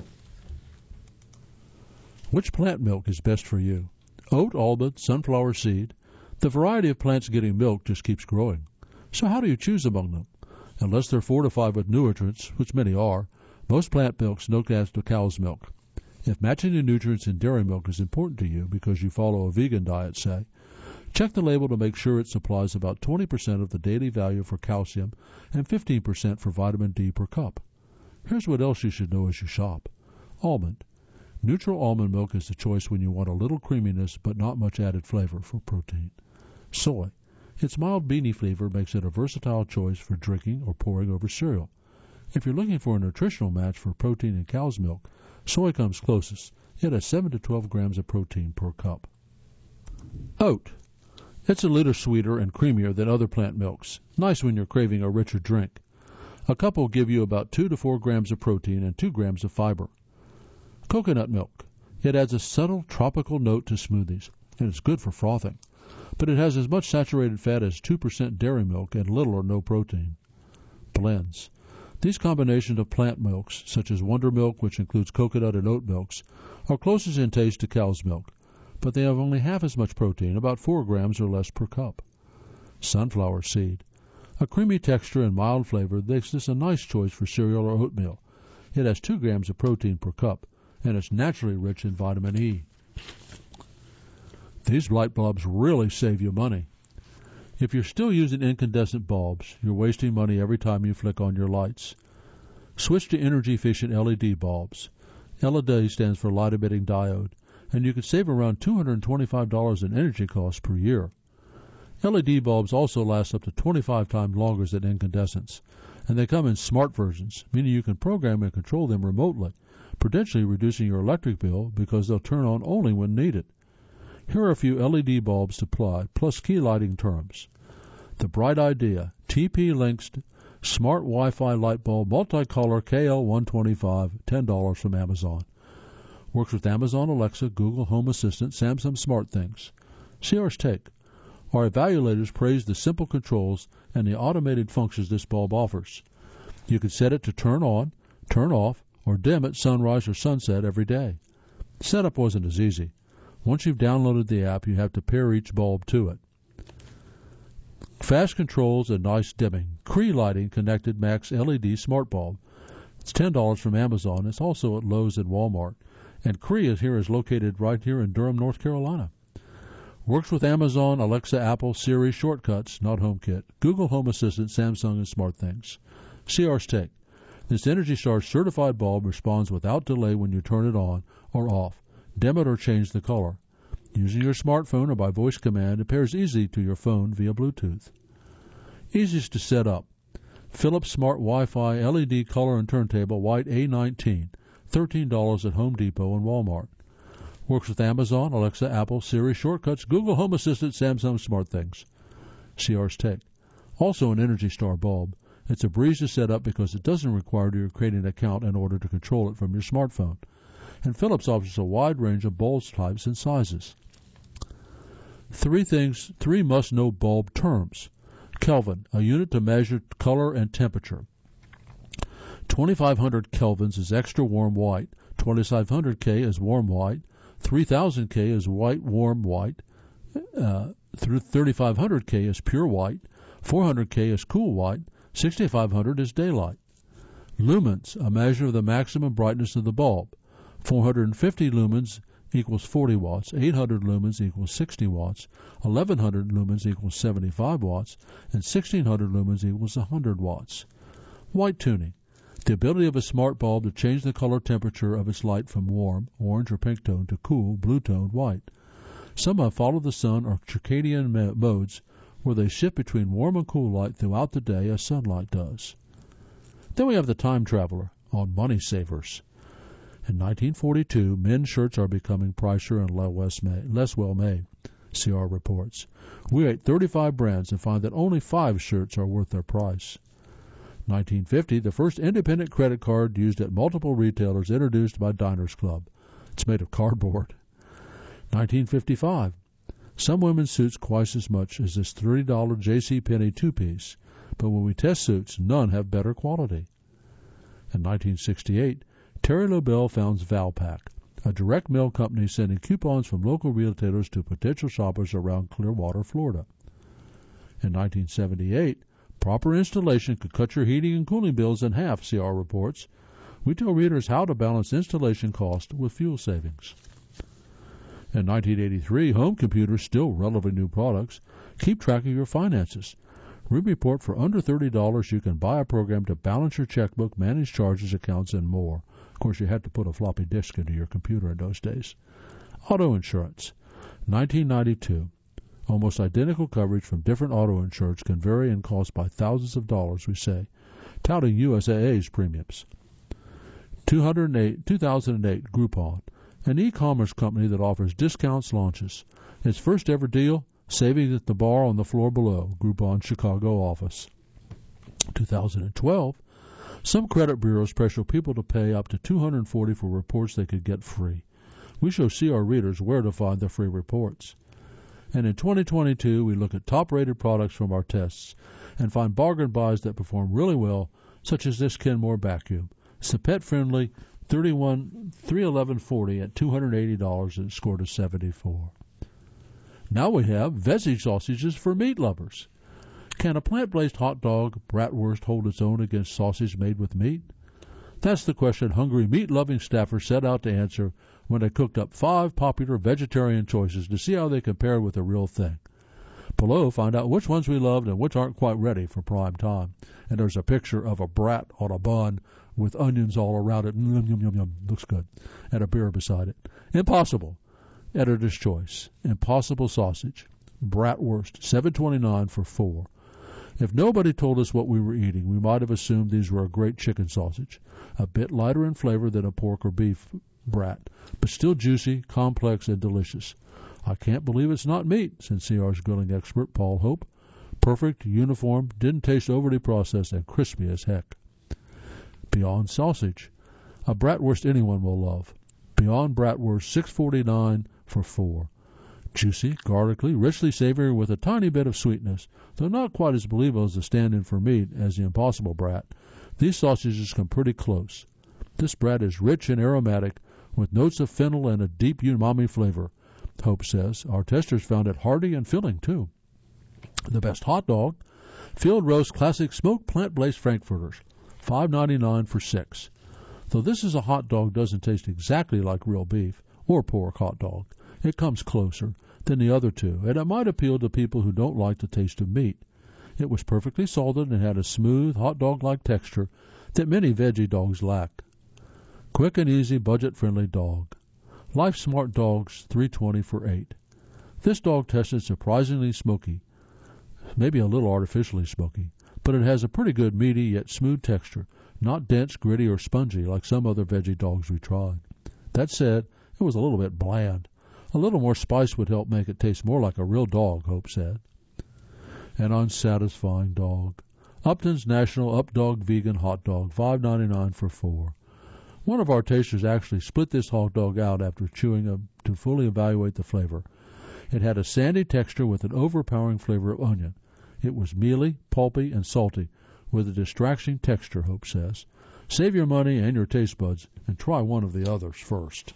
Which plant milk is best for you? Oat, almond, sunflower seed. The variety of plants getting milk just keeps growing. So how do you choose among them? Unless they're fortified with nutrients, which many are, most plant milks don't add to cow's milk. If matching the nutrients in dairy milk is important to you because you follow a vegan diet, say, check the label to make sure it supplies about 20% of the daily value for calcium and 15% for vitamin D per cup. Here's what else you should know as you shop. Almond. Neutral almond milk is the choice when you want a little creaminess but not much added flavor for protein. Soy. Its mild beany flavor makes it a versatile choice for drinking or pouring over cereal. If you're looking for a nutritional match for protein in cow's milk, soy comes closest. It has 7 to 12 grams of protein per cup. Oat. It's a little sweeter and creamier than other plant milks. Nice when you're craving a richer drink. A cup will give you about 2 to 4 grams of protein and 2 grams of fiber. Coconut milk. It adds a subtle tropical note to smoothies, and it's good for frothing. But it has as much saturated fat as 2% dairy milk and little or no protein. Blends. These combinations of plant milks, such as Wonder Milk, which includes coconut and oat milks, are closest in taste to cow's milk, but they have only half as much protein, about 4 grams or less per cup. Sunflower seed. A creamy texture and mild flavor makes this a nice choice for cereal or oatmeal. It has 2 grams of protein per cup, and it's naturally rich in vitamin E. These light bulbs really save you money. If you're still using incandescent bulbs, you're wasting money every time you flick on your lights. Switch to energy-efficient LED bulbs. LED stands for light-emitting diode, and you can save around $225 in energy costs per year. LED bulbs also last up to 25 times longer than incandescents, and they come in smart versions, meaning you can program and control them remotely, potentially reducing your electric bill because they'll turn on only when needed. Here are a few LED bulbs to apply, plus key lighting terms. The Bright Idea TP-Linked Smart Wi-Fi Light Bulb Multicolor KL125, $10 from Amazon. Works with Amazon Alexa, Google Home Assistant, Samsung SmartThings. CR's take. Our evaluators praise the simple controls and the automated functions this bulb offers. You can set it to turn on, turn off, or dim at sunrise or sunset every day. Setup wasn't as easy. Once you've downloaded the app, you have to pair each bulb to it. Fast controls and nice dimming. Cree Lighting Connected Max LED Smart Bulb. It's $10 from Amazon. It's also at Lowe's and Walmart. And Cree is located right here in Durham, North Carolina. Works with Amazon, Alexa, Apple, Siri, Shortcuts, not HomeKit, Google Home Assistant, Samsung, and SmartThings. CR's take. This Energy Star certified bulb responds without delay when you turn it on or off. Dim it or change the color. Using your smartphone or by voice command, it pairs easily to your phone via Bluetooth. Easiest to set up. Philips Smart Wi-Fi LED color and turntable white A19, $13 at Home Depot and Walmart. Works with Amazon, Alexa, Apple, Siri, Shortcuts, Google Home Assistant, Samsung SmartThings. CR's take. Also an Energy Star bulb. It's a breeze to set up because it doesn't require you to create an account in order to control it from your smartphone. And Philips offers a wide range of bulb types and sizes. 3 must-know bulb terms. Kelvin, a unit to measure color and temperature. 2500 kelvins is extra warm white. 2500 K is warm white. 3000 K is white warm white. 3500 K is pure white. 400 K is cool white. 6500 is daylight. Lumens, a measure of the maximum brightness of the bulb. 450 lumens equals 40 watts, 800 lumens equals 60 watts, 1100 lumens equals 75 watts, and 1600 lumens equals 100 watts. White tuning, the ability of a smart bulb to change the color temperature of its light from warm, orange or pink tone, to cool, blue tone, white. Some have follow the sun or circadian modes where they shift between warm and cool light throughout the day as sunlight does. Then we have the time traveler on Money Savers. In 1942, men's shirts are becoming pricier and less well-made, CR reports. We rate 35 brands and find that only 5 shirts are worth their price. 1950, the first independent credit card used at multiple retailers introduced by Diners Club. It's made of cardboard. 1955, some women's suits cost as much as this $30 JCPenney two-piece, but when we test suits, none have better quality. In 1968, Terry Lobel founds Valpak, a direct mail company sending coupons from local retailers to potential shoppers around Clearwater, Florida. In 1978, proper installation could cut your heating and cooling bills in half, CR reports. We tell readers how to balance installation cost with fuel savings. In 1983, home computers, still relatively new products, keep track of your finances. We report for under $30 you can buy a program to balance your checkbook, manage charges, accounts, and more. Of course, you had to put a floppy disk into your computer in those days. Auto insurance. 1992. Almost identical coverage from different auto insurers can vary in cost by thousands of dollars, we say, touting USAA's premiums. 2008, Groupon, an e-commerce company that offers discounts, launches. Its first ever deal, savings at the bar on the floor below, Groupon Chicago office. 2012, some credit bureaus pressure people to pay up to $240 for reports they could get free. We show CR readers where to find the free reports. And in 2022, we look at top-rated products from our tests and find bargain buys that perform really well, such as this Kenmore vacuum. It's a pet-friendly $311.40 at $280 and scored a 74. Now we have veggie sausages for meat lovers. Can a plant-based hot dog, bratwurst, hold its own against sausage made with meat? That's the question hungry meat-loving staffers set out to answer when they cooked up 5 popular vegetarian choices to see how they compare with the real thing. Below, find out which ones we loved and which aren't quite ready for prime time. And there's a picture of a brat on a bun with onions all around it. Yum, yum, yum, yum. Looks good. And a beer beside it. Impossible. Editor's choice. Impossible sausage. Bratwurst. $7.29 for 4. If nobody told us what we were eating, we might have assumed these were a great chicken sausage, a bit lighter in flavor than a pork or beef brat, but still juicy, complex, and delicious. I can't believe it's not meat, said CR's grilling expert, Paul Hope. Perfect, uniform, didn't taste overly processed, and crispy as heck. Beyond sausage, a bratwurst anyone will love. Beyond bratwurst, $6.49 for 4. Juicy, garlicky, richly savory with a tiny bit of sweetness, though not quite as believable as the stand-in for meat as the Impossible Brat. These sausages come pretty close. This brat is rich and aromatic, with notes of fennel and a deep umami flavor, Hope says. Our testers found it hearty and filling, too. The best hot dog, Field Roast Classic Smoked Plant-Based Frankfurters, $5.99 for 6. Though this is a hot dog, doesn't taste exactly like real beef or pork hot dog. It comes closer than the other two, and it might appeal to people who don't like the taste of meat. It was perfectly salted and had a smooth, hot dog-like texture that many veggie dogs lack. Quick and easy, budget-friendly dog. Life Smart Dogs, $3.20 for 8. This dog tested surprisingly smoky, maybe a little artificially smoky, but it has a pretty good meaty yet smooth texture, not dense, gritty, or spongy like some other veggie dogs we tried. That said, it was a little bit bland. A little more spice would help make it taste more like a real dog, Hope said. An unsatisfying dog. Upton's National Up Dog Vegan Hot Dog, $5.99 for 4. One of our tasters actually split this hot dog out after chewing it to fully evaluate the flavor. It had a sandy texture with an overpowering flavor of onion. It was mealy, pulpy, and salty, with a distracting texture, Hope says. Save your money and your taste buds and try one of the others first.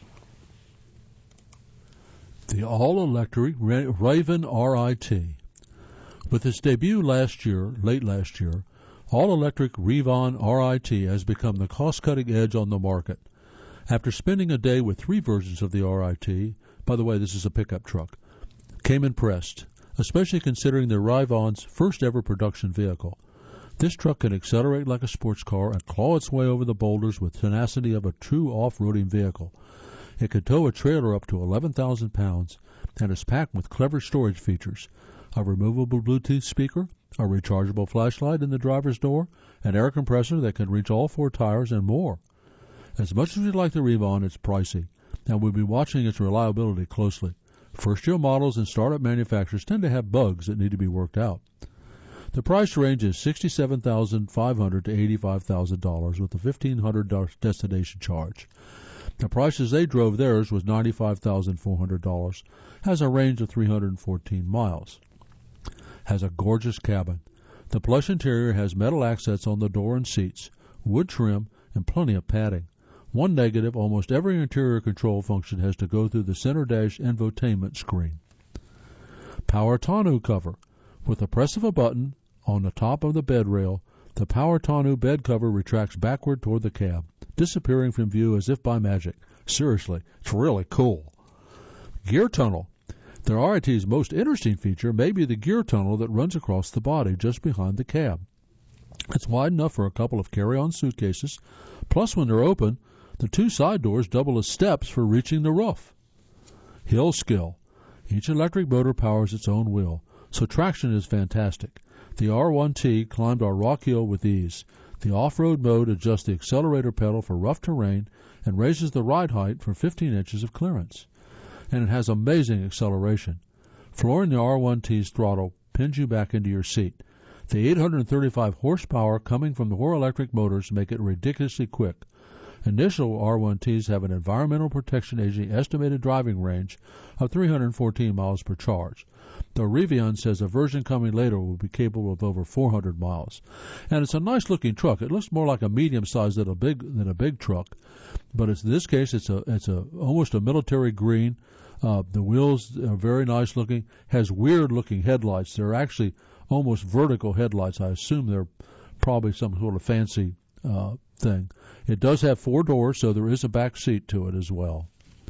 The all-electric Raven RIT. With its debut late last year, all-electric Revon RIT has become the cost-cutting edge on the market. After spending a day with 3 versions of the RIT, by the way, this is a pickup truck, came impressed, especially considering the Revon's first-ever production vehicle. This truck can accelerate like a sports car and claw its way over the boulders with tenacity of a true off-roading vehicle. It can tow a trailer up to 11,000 pounds and is packed with clever storage features, a removable Bluetooth speaker, a rechargeable flashlight in the driver's door, an air compressor that can reach all 4 tires, and more. As much as we like the Revon, it's pricey, and we'll be watching its reliability closely. First-year models and startup manufacturers tend to have bugs that need to be worked out. The price range is $67,500 to $85,000 with a $1,500 destination charge. The prices they drove theirs was $95,400. Has a range of 314 miles. Has a gorgeous cabin. The plush interior has metal accents on the door and seats, wood trim, and plenty of padding. One negative, almost every interior control function has to go through the center dash infotainment screen. Power tonneau cover. With the press of a button on the top of the bed rail, the power tonneau bed cover retracts backward toward the cab, disappearing from view as if by magic. Seriously, it's really cool. Gear tunnel. The RIT's most interesting feature may be the gear tunnel that runs across the body just behind the cab. It's wide enough for a couple of carry-on suitcases, plus when they're open, the two side doors double as steps for reaching the roof. Hill skill. Each electric motor powers its own wheel, so traction is fantastic. The R1T climbed our rock hill with ease. The off-road mode adjusts the accelerator pedal for rough terrain and raises the ride height for 15 inches of clearance. And it has amazing acceleration. Flooring the R1T's throttle pins you back into your seat. The 835 horsepower coming from the Hoare electric motors make it ridiculously quick. Initial R1Ts have an Environmental Protection Agency estimated driving range of 314 miles per charge. The Rivian says a version coming later will be capable of over 400 miles. And it's a nice-looking truck. It looks more like a medium-sized than a big truck, but in this case, it's almost a military green. The wheels are very nice-looking. Has weird-looking headlights. They're actually almost vertical headlights. I assume they're probably some sort of fancy thing. It does have 4 doors, so there is a back seat to it as well.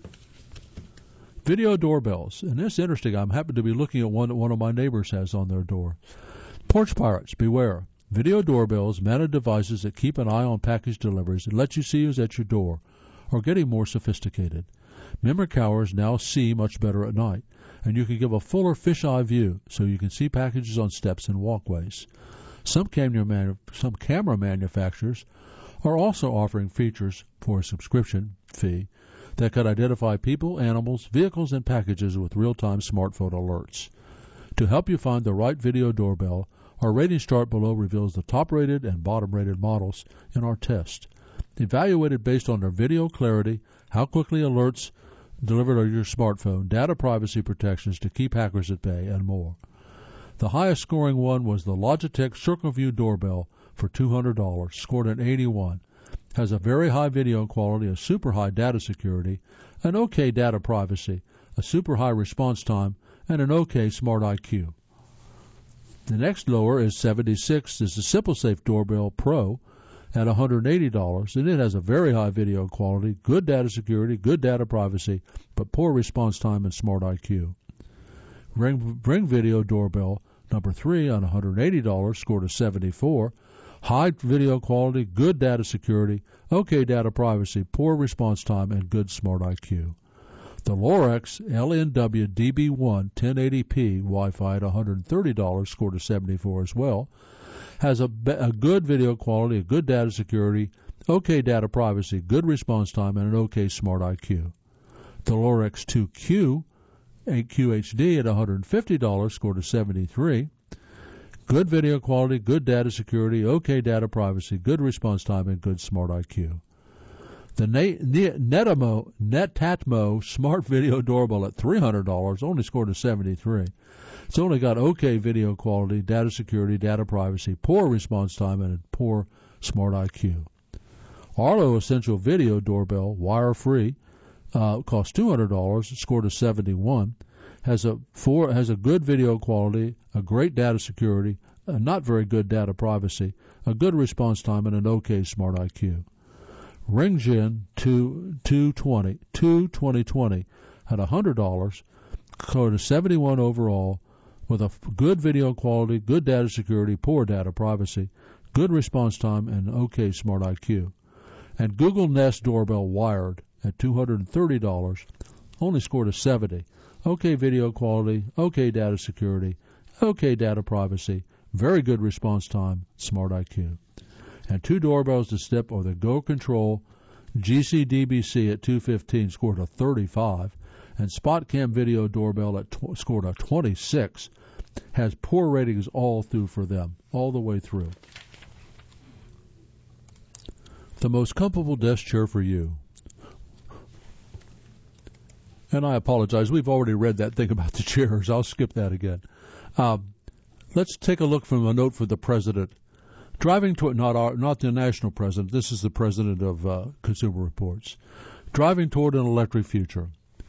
Video doorbells. And this is interesting. I'm happy to be looking at one that one of my neighbors has on their door. Porch pirates, beware. Video doorbells, mounted devices that keep an eye on package deliveries and let you see who's at your door, are getting more sophisticated. Memory cowers now see much better at night, and you can give a fuller fisheye view so you can see packages on steps and walkways. Some camera manufacturers are also offering features for a subscription fee that could identify people, animals, vehicles, and packages with real-time smartphone alerts. To help you find the right video doorbell, our rating chart below reveals the top-rated and bottom-rated models in our test. Evaluated based on their video clarity, how quickly alerts delivered on your smartphone, data privacy protections to keep hackers at bay, and more. The highest scoring one was the Logitech CircleView doorbell for $200, scored an 81. Has a very high video quality, a super high data security, an okay data privacy, a super high response time, and an okay smart IQ. The next lower is 76. Is the SimpliSafe Doorbell Pro at $180, and it has a very high video quality, good data security, good data privacy, but poor response time and smart IQ. Ring Video Doorbell number 3 on $180, scored a 74. High video quality, good data security, okay data privacy, poor response time, and good smart IQ. The Lorex LNW DB1 1080p Wi-Fi at $130, scored a 74 as well. Has a good video quality, a good data security, okay data privacy, good response time, and an okay smart IQ. The Lorex 2Q 8QHD at $150, scored a 73. Good video quality, good data security, okay data privacy, good response time, and good smart IQ. The Netatmo Smart Video Doorbell at $300 only scored a 73. It's only got okay video quality, data security, data privacy, poor response time, and a poor smart IQ. Arlo Essential Video Doorbell, wire-free, costs $200, scored a 71. Has a good video quality, a great data security, a not very good data privacy, a good response time, and an okay smart IQ. RingGen 2020 at $100, scored a 71 overall, with a good video quality, good data security, poor data privacy, good response time, and okay smart IQ. And Google Nest Doorbell wired at $230, only scored a 70. Okay video quality, okay data security, okay data privacy, very good response time, smart IQ. And 2 doorbells to step are the Go Control GCDBC at 215 scored a 35, and SpotCam Video Doorbell scored a 26. Has poor ratings all through for them, all the way through. The most comfortable desk chair for you. And I apologize, we've already read that thing about the chairs. I'll skip that again. Let's take a look from a note for the president. Driving toward, not the national president, this is the president of Consumer Reports. Driving toward an electric future.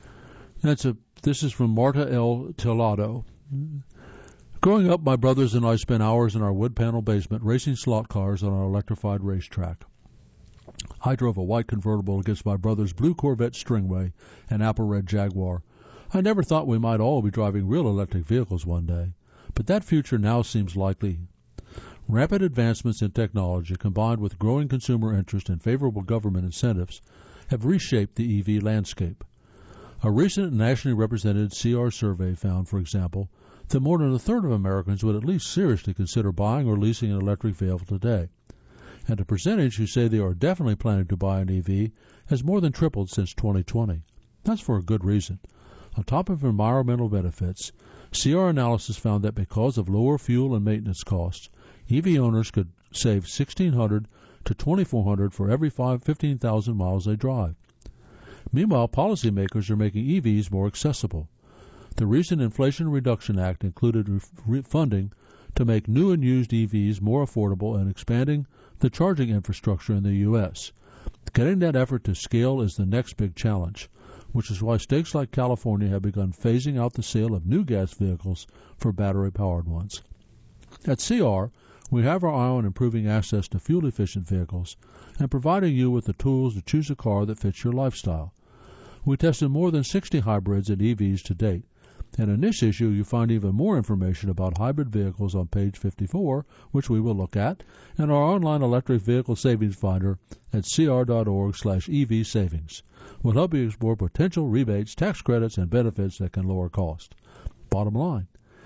This is from Marta L. Tillado. Growing up, my brothers and I spent hours in our wood panel basement racing slot cars on our electrified racetrack. I drove a white convertible against my brother's blue Corvette Stringway and apple red Jaguar. I never thought we might all be driving real electric vehicles one day, but that future now seems likely. Rapid advancements in technology combined with growing consumer interest and favorable government incentives have reshaped the EV landscape. A recent nationally represented CR survey found, for example, that more than a third of Americans would at least seriously consider buying or leasing an electric vehicle today. And the percentage who say they are definitely planning to buy an EV has more than tripled since 2020. That's for a good reason. On top of environmental benefits, CR analysis found that because of lower fuel and maintenance costs, EV owners could save $1,600 to $2,400 for every 15,000 miles they drive. Meanwhile, policymakers are making EVs more accessible. The recent Inflation Reduction Act included funding to make new and used EVs more affordable and expanding the charging infrastructure in the U.S. Getting that effort to scale is the next big challenge, which is why states like California have begun phasing out the sale of new gas vehicles for battery-powered ones. At CR, we have our eye on improving access to fuel-efficient vehicles and providing you with the tools to choose a car that fits your lifestyle. We tested more than 60 hybrids and EVs to date, and in this issue you find even more information about hybrid vehicles on page 54, which we will look at, and our online electric vehicle savings finder at cr.org/EV savings. We'll help you explore potential rebates, tax credits, and benefits that can lower cost. Bottom line,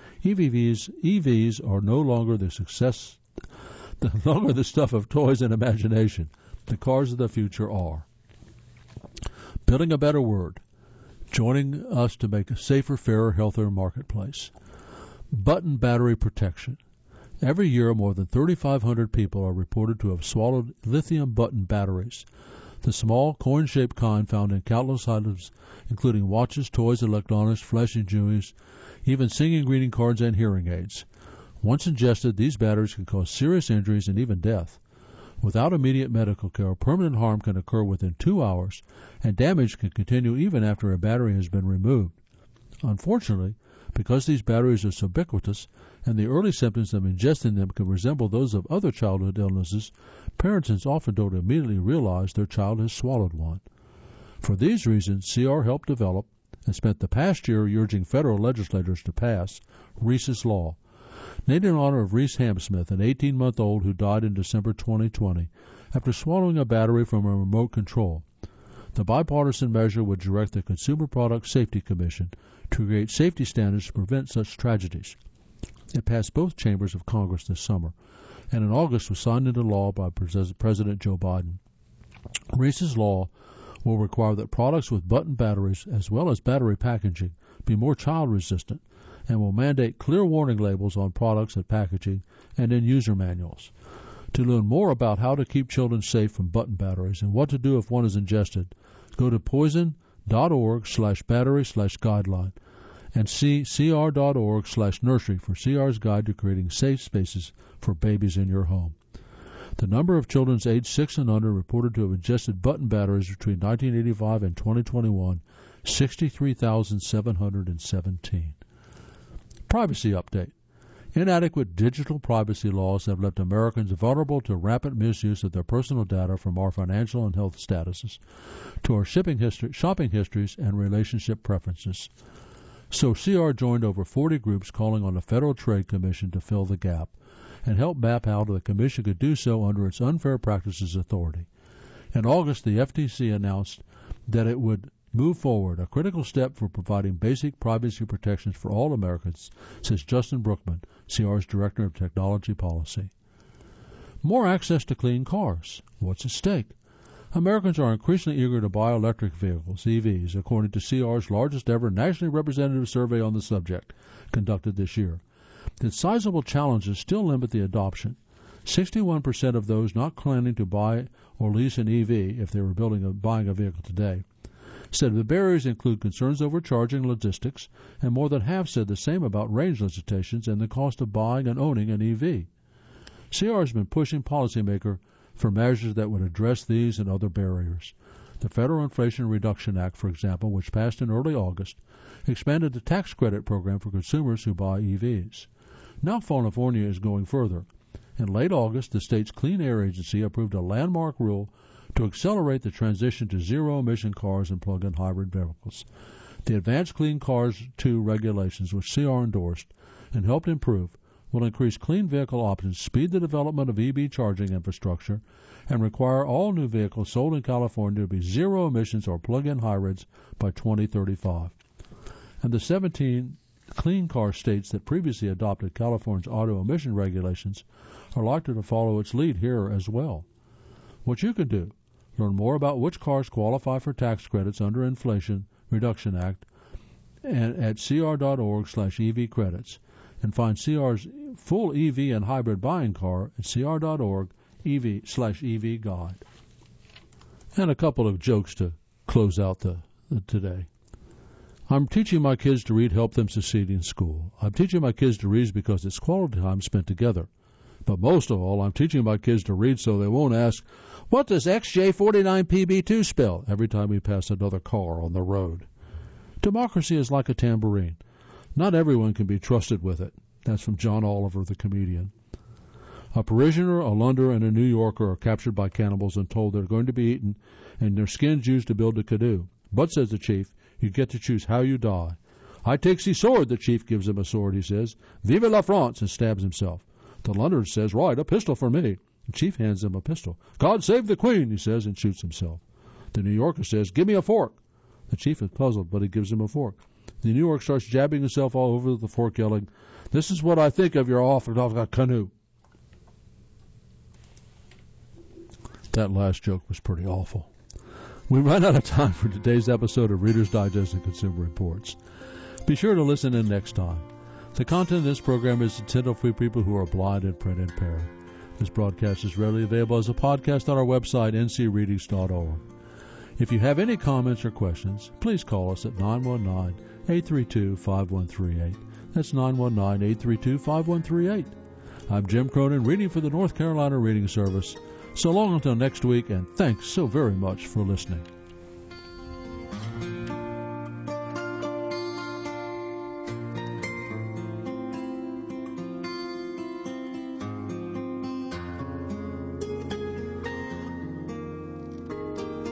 EVs are no longer the stuff of toys and imagination. The cars of the future are. Building a better world. Joining us to make a safer, fairer, healthier marketplace. Button battery protection. Every year, more than 3,500 people are reported to have swallowed lithium button batteries, the small, coin-shaped kind found in countless items, including watches, toys, electronics, flesh and jewelry, even singing greeting cards and hearing aids. Once ingested, these batteries can cause serious injuries and even death. Without immediate medical care, permanent harm can occur within 2 hours, and damage can continue even after a battery has been removed. Unfortunately, because these batteries are so ubiquitous and the early symptoms of ingesting them can resemble those of other childhood illnesses, parents often don't immediately realize their child has swallowed one. For these reasons, CR helped develop and spent the past year urging federal legislators to pass Reese's Law, named in honor of Reese Hamsmith, an 18-month-old who died in December 2020 after swallowing a battery from a remote control. The bipartisan measure would direct the Consumer Product Safety Commission to create safety standards to prevent such tragedies. It passed both chambers of Congress this summer, and in August was signed into law by President Joe Biden. Reese's Law will require that products with button batteries, as well as battery packaging, be more child-resistant, and will mandate clear warning labels on products and packaging and in user manuals. To learn more about how to keep children safe from button batteries and what to do if one is ingested, go to poison.org/battery/guideline and see cr.org/nursery for CR's guide to creating safe spaces for babies in your home. The number of children aged 6 and under reported to have ingested button batteries between 1985 and 2021, 63,717. Privacy update. Inadequate digital privacy laws have left Americans vulnerable to rampant misuse of their personal data, from our financial and health statuses to our shopping histories and relationship preferences. So CR joined over 40 groups calling on the Federal Trade Commission to fill the gap and help map how the Commission could do so under its Unfair Practices Authority. In August, the FTC announced that it would move forward, a critical step for providing basic privacy protections for all Americans, says Justin Brookman, CR's Director of Technology Policy. More access to clean cars. What's at stake? Americans are increasingly eager to buy electric vehicles, EVs, according to CR's largest ever nationally representative survey on the subject, conducted this year. The sizable challenges still limit the adoption. 61% of those not planning to buy or lease an EV, if they were buying a vehicle today, said the barriers include concerns over charging logistics, and more than half said the same about range limitations and the cost of buying and owning an EV. CR has been pushing policymakers for measures that would address these and other barriers. The Federal Inflation Reduction Act, for example, which passed in early August, expanded the tax credit program for consumers who buy EVs. Now California is going further. In late August, the state's Clean Air Agency approved a landmark rule to accelerate the transition to zero-emission cars and plug-in hybrid vehicles. The Advanced Clean Cars 2 regulations, which CR endorsed and helped improve, will increase clean vehicle options, speed the development of EV charging infrastructure, and require all new vehicles sold in California to be zero emissions or plug-in hybrids by 2035. And the 17 clean car states that previously adopted California's auto emission regulations are likely to follow its lead here as well. What you can do, learn more about which cars qualify for tax credits under Inflation Reduction Act and at cr.org/EV credits, and find CR's full EV and hybrid buying car at cr.org/EV guide. And a couple of jokes to close out today. I'm teaching my kids to read, help them succeed in school. I'm teaching my kids to read because it's quality time spent together. But most of all, I'm teaching my kids to read so they won't ask, what does XJ49PB2 spell, every time we pass another car on the road. Democracy is like a tambourine. Not everyone can be trusted with it. That's from John Oliver, the comedian. A Parisianer, a Londoner, and a New Yorker are captured by cannibals and told they're going to be eaten and their skins used to build a canoe. But, says the chief, you get to choose how you die. I takes the sword, the chief gives him a sword, he says. Vive la France, and stabs himself. The Londoner says, right, a pistol for me. The chief hands him a pistol. God save the Queen, he says, and shoots himself. The New Yorker says, give me a fork. The chief is puzzled, but he gives him a fork. The New Yorker starts jabbing himself all over the fork, yelling, this is what I think of your awful canoe. That last joke was pretty awful. We run out of time for today's episode of Reader's Digest and Consumer Reports. Be sure to listen in next time. The content of this program is intended for people who are blind and print impaired. This broadcast is readily available as a podcast on our website, ncreadings.org. If you have any comments or questions, please call us at 919-832-5138. That's 919-832-5138. I'm Jim Cronin, reading for the North Carolina Reading Service. So long until next week, and thanks so very much for listening.